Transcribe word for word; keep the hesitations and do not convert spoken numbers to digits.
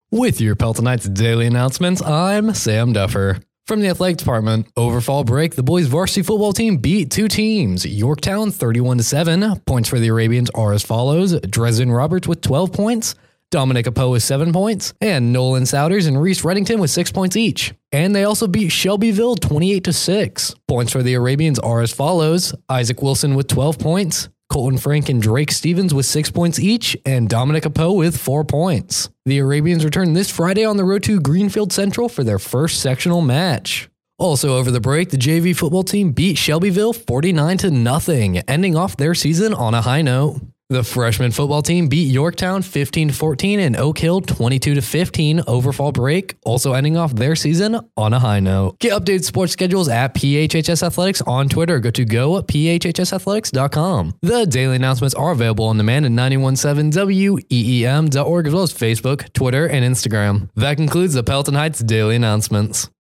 With your Pelton Knights daily announcements, I'm Sam Duffer. From the athletic department, over fall break, the boys varsity football team beat two teams. Yorktown thirty-one to seven. Points for the Arabians are as follows: Dresden Roberts with twelve points, Dominica Poe with seven points, and Nolan Souders and Reese Reddington with six points each. And they also beat Shelbyville twenty-eight to six. Points for the Arabians are as follows: Isaac Wilson with twelve points, Colton Frank and Drake Stevens with six points each, and Dominica Poe with four points. The Arabians return this Friday on the road to Greenfield Central for their first sectional match. Also over the break, the J V football team beat Shelbyville forty-nine to nothing, ending off their season on a high note. The freshman football team beat Yorktown fifteen to fourteen and Oak Hill twenty-two to fifteen over fall break, also ending off their season on a high note. Get updated sports schedules at P H H S Athletics on Twitter. Go to go p h h s athletics dot com. The daily announcements are available on demand at ninety-one point seven W E E M dot org as well as Facebook, Twitter, and Instagram. That concludes the Pelton Heights daily announcements.